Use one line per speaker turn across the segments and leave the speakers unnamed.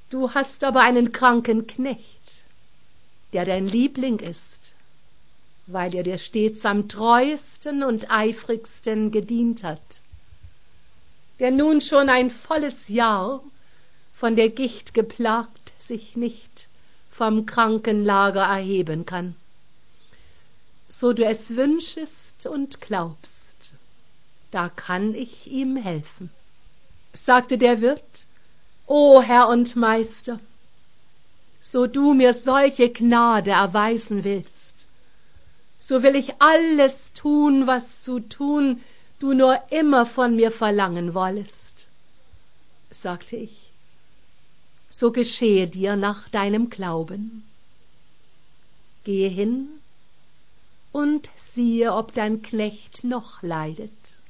Du hast aber einen kranken Knecht, der dein Liebling ist, weil er dir stets am treuesten und eifrigsten gedient hat, der nun schon ein volles Jahr von der Gicht geplagt sich nicht vom Krankenlager erheben kann. So du es wünschest und glaubst, da kann ich ihm helfen. Sagte der Wirt: O Herr und Meister, so du mir solche Gnade erweisen willst, so will ich alles tun, was zu tun du nur immer von mir verlangen wollest. Sagte ich: So geschehe dir nach deinem Glauben. Gehe hin und siehe, ob dein Knecht noch leidet.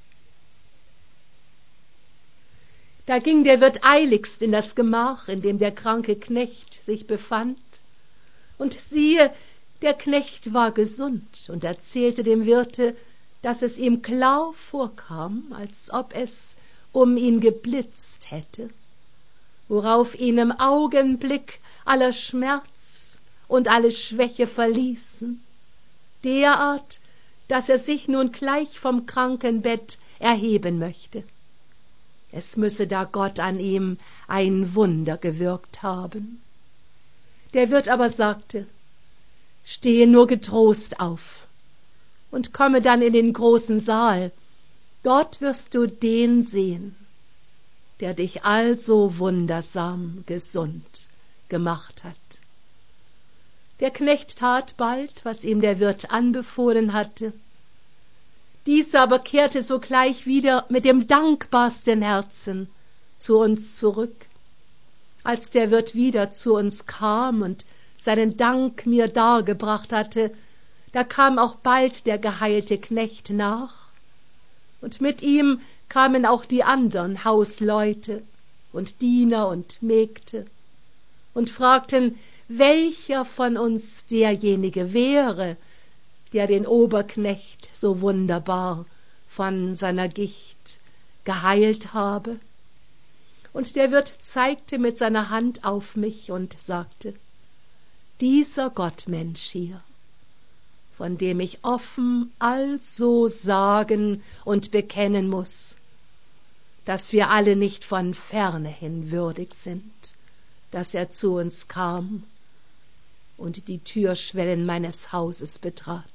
Da ging der Wirt eiligst in das Gemach, in dem der kranke Knecht sich befand, und siehe, der Knecht war gesund, und erzählte dem Wirte, dass es ihm klar vorkam, als ob es um ihn geblitzt hätte, worauf ihn im Augenblick aller Schmerz und alle Schwäche verließen, derart, dass er sich nun gleich vom Krankenbett erheben möchte. Es müsse da Gott an ihm ein Wunder gewirkt haben. Der Wirt aber sagte: Stehe nur getrost auf und komme dann in den großen Saal. Dort wirst du den sehen, der dich also wundersam gesund gemacht hat. Der Knecht tat bald, was ihm der Wirt anbefohlen hatte. Dieser aber kehrte sogleich wieder mit dem dankbarsten Herzen zu uns zurück. Als der Wirt wieder zu uns kam und seinen Dank mir dargebracht hatte, da kam auch bald der geheilte Knecht nach, und mit ihm kamen auch die andern Hausleute und Diener und Mägde und fragten, welcher von uns derjenige wäre, der den Oberknecht so wunderbar von seiner Gicht geheilt habe. Und der Wirt zeigte mit seiner Hand auf mich und sagte: Dieser Gottmensch hier, von dem ich offen also sagen und bekennen muß, dass wir alle nicht von ferne hin würdig sind, dass er zu uns kam und die Türschwellen meines Hauses betrat.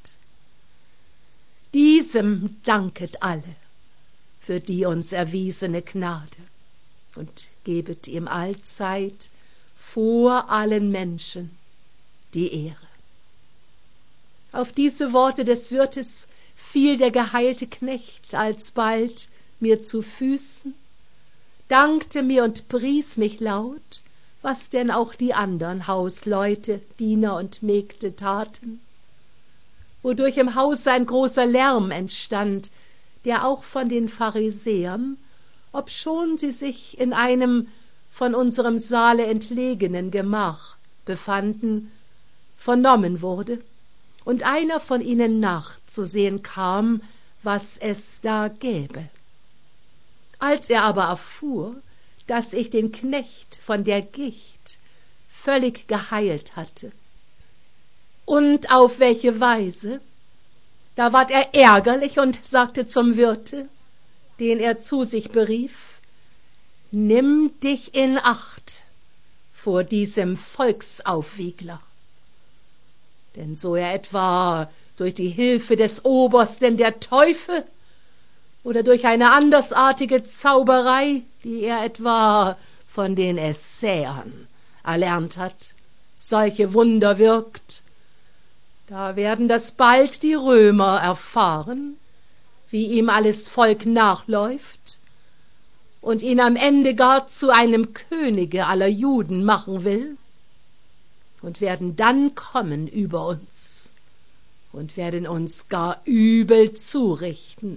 Diesem danket alle für die uns erwiesene Gnade und gebet ihm allzeit vor allen Menschen die Ehre. Auf diese Worte des Wirtes fiel der geheilte Knecht alsbald mir zu Füßen, dankte mir und pries mich laut, was denn auch die andern Hausleute, Diener und Mägde taten, wodurch im Hause ein großer Lärm entstand, der auch von den Pharisäern, obschon sie sich in einem von unserem Saale entlegenen Gemach befanden, vernommen wurde, und einer von ihnen nachzusehen kam, was es da gäbe. Als er aber erfuhr, dass ich den Knecht von der Gicht völlig geheilt hatte, und auf welche Weise, da ward er ärgerlich und sagte zum Wirte, den er zu sich berief: Nimm dich in Acht vor diesem Volksaufwiegler. Denn so er etwa durch die Hilfe des Obersten der Teufel oder durch eine andersartige Zauberei, die er etwa von den Essäern erlernt hat, solche Wunder wirkt, da werden das bald die Römer erfahren, wie ihm alles Volk nachläuft und ihn am Ende gar zu einem Könige aller Juden machen will, und werden dann kommen über uns und werden uns gar übel zurichten.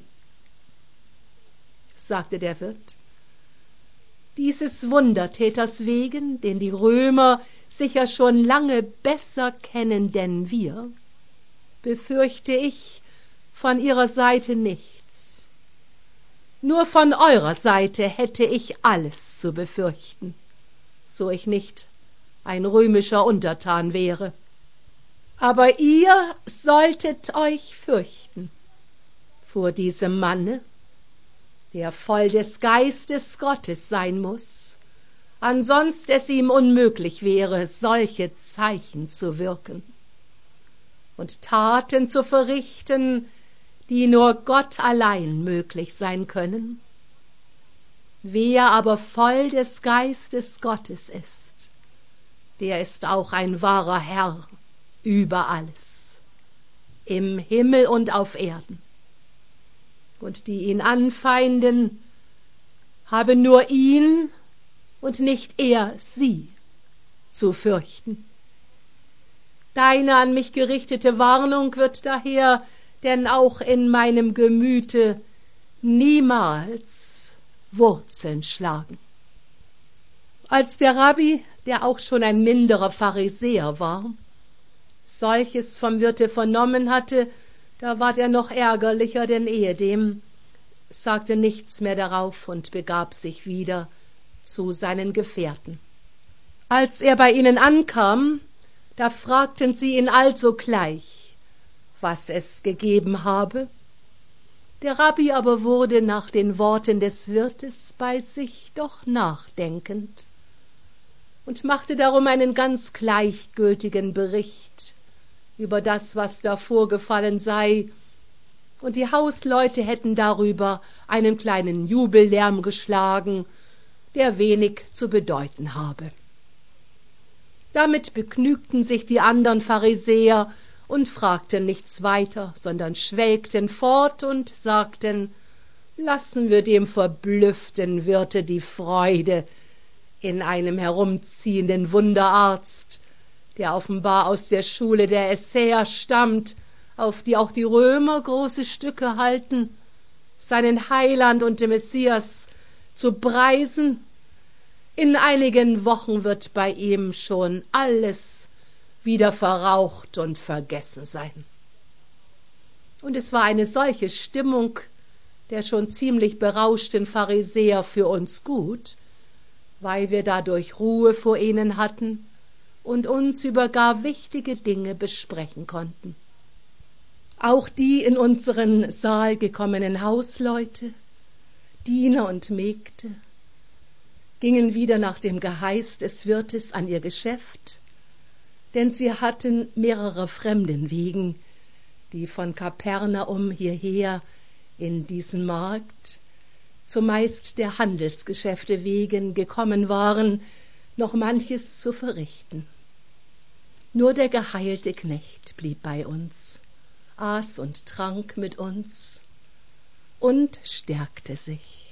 Sagte der Wirt: Dieses Wundertäters wegen, den die Römer sicher schon lange besser kennen denn wir, befürchte ich von ihrer Seite nichts. Nur von eurer Seite hätte ich alles zu befürchten. so ich nicht ein römischer Untertan wäre. Aber ihr solltet euch fürchten vor diesem Manne, der voll des Geistes Gottes sein muß, ansonst es ihm unmöglich wäre, solche Zeichen zu wirken und Taten zu verrichten, die nur Gott allein möglich sein können. Wer aber voll des Geistes Gottes ist, der ist auch ein wahrer Herr über alles, im Himmel und auf Erden. Und die ihn anfeinden, haben nur ihn und nicht er sie zu fürchten. Deine an mich gerichtete Warnung wird daher denn auch in meinem Gemüte niemals Wurzeln schlagen. Als der Rabbi, der auch schon ein minderer Pharisäer war, solches vom Wirte vernommen hatte, da ward er noch ärgerlicher denn ehedem, sagte nichts mehr darauf und begab sich wieder zu seinen Gefährten. Als er bei ihnen ankam, da fragten sie ihn alsogleich, was es gegeben habe. Der Rabbi aber wurde nach den Worten des Wirtes bei sich doch nachdenkend und machte darum einen ganz gleichgültigen Bericht über das, was da vorgefallen sei, und die Hausleute hätten darüber einen kleinen Jubellärm geschlagen, der wenig zu bedeuten habe. Damit begnügten sich die andern Pharisäer und fragten nichts weiter, sondern schwelgten fort und sagten, lassen wir dem verblüfften Wirte die Freude in einem herumziehenden Wunderarzt, der offenbar aus der Schule der Essäer stammt, auf die auch die Römer große Stücke halten, seinen Heiland und den Messias zu preisen. In einigen Wochen wird bei ihm schon alles wieder verraucht und vergessen sein. Und es war eine solche Stimmung der schon ziemlich berauschten Pharisäer für uns gut, weil wir dadurch Ruhe vor ihnen hatten und uns über gar wichtige Dinge besprechen konnten. Auch die in unseren Saal gekommenen Hausleute, Diener und Mägde, gingen wieder nach dem Geheiß des Wirtes an ihr Geschäft, denn sie hatten mehrere Fremden wegen, die von Kapernaum hierher in diesen Markt, zumeist der Handelsgeschäfte wegen, gekommen waren, noch manches zu verrichten. Nur der geheilte Knecht blieb bei uns, aß und trank mit uns und stärkte sich.